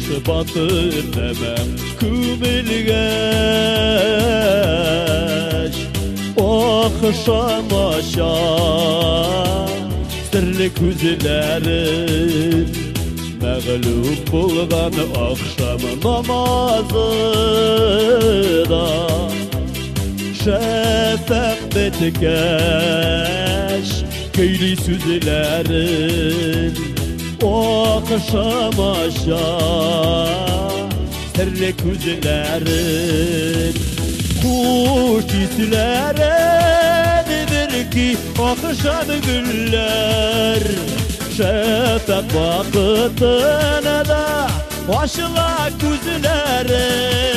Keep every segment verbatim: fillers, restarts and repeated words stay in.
batır demem kümülgeç okşamaşa sırlı küzlerin mağlup bulgan akşam namazıda şefek betkeş köylü süzlerin okşamaşa sırlı küzlerin kuş islerinidir ki akşam güller şefek vakitine de başla küzleri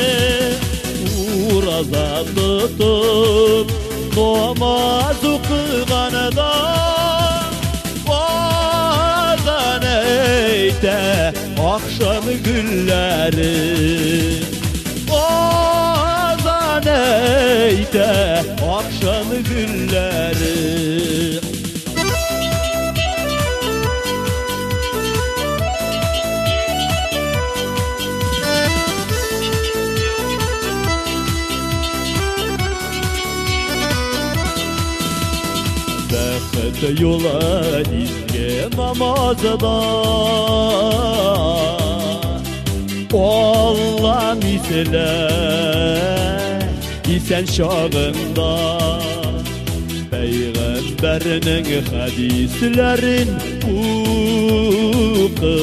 uraza tutup namaz okuyanda vazan eyte akşam gülleri vazan eyte akşam gülleri. Bekle yola izge namazda Allah misle isen şağında Peygamberinin hadislerin uku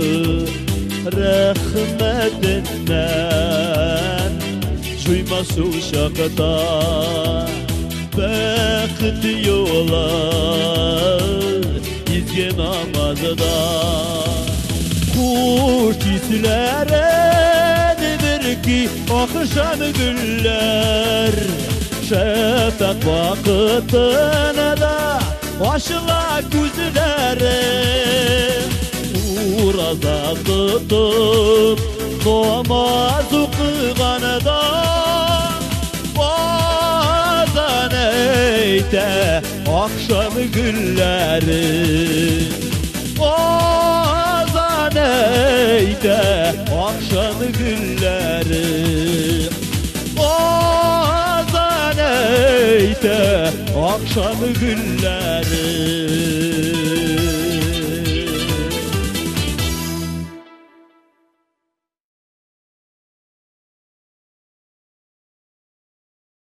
rahmetinden Şuyması uşakta Bekti yola izge namazda kuş isleridir ki akşam güller şefek vakitine de başla küzleri uraza tutup namaz okuyanda eyte akşam gülleri azan eyte akşam gülleri azan eyte akşam gülleri.